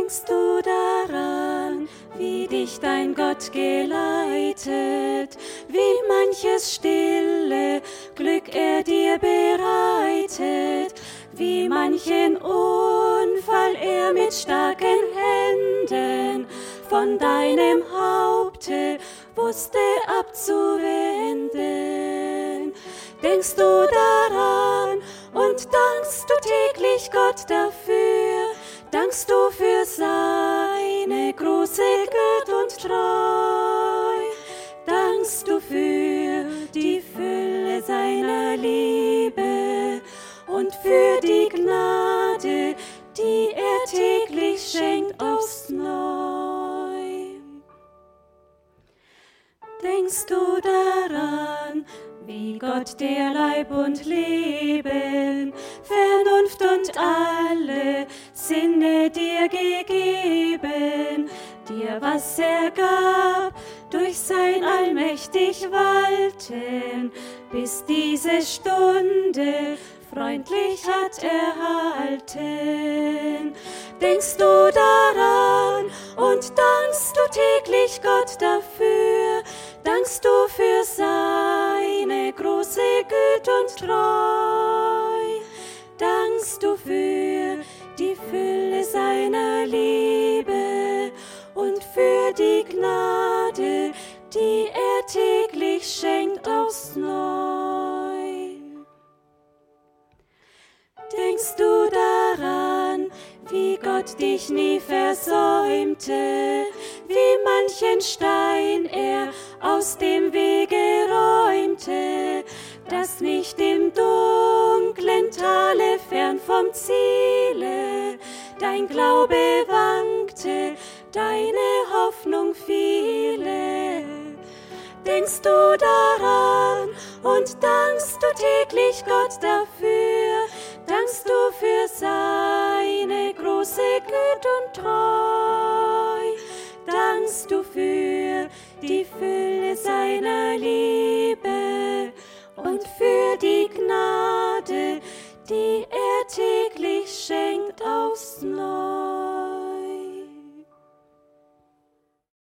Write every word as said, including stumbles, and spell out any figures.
Denkst du daran, wie dich dein Gott geleitet, wie manches stille Glück er dir bereitet, wie manchen Unfall er mit starken Händen von deinem Haupte wusste abzuwenden? Denkst du daran und dankst du täglich Gott dafür? Dankst du für seine große Güte und Treu? Dankst du für die Fülle seiner Liebe und für die Gnade, die er täglich schenkt aufs Neu? Denkst du daran, wie Gott dir Leib und Leben, Vernunft und alle Sinne dir gegeben, dir was er gab, durch sein allmächtig Walten, bis diese Stunde freundlich hat erhalten? Denkst du daran und dankst du täglich Gott dafür? Dankst du für seine große Güte und Treu? Dankst du für die Fülle seiner Liebe und für die Gnade, die er täglich schenkt aufs Neu? Denkst du daran, wie Gott dich nie versäumte, wie manchen Stein er aus dem Wege räumte, dass nicht im dunklen Tale fern vom Ziele dein Glaube wankte, deine Hoffnung viele? Denkst du daran und dankst du täglich Gott dafür? Dankst du für seine große Güte und Treu? Dankst du für die Fülle seiner Liebe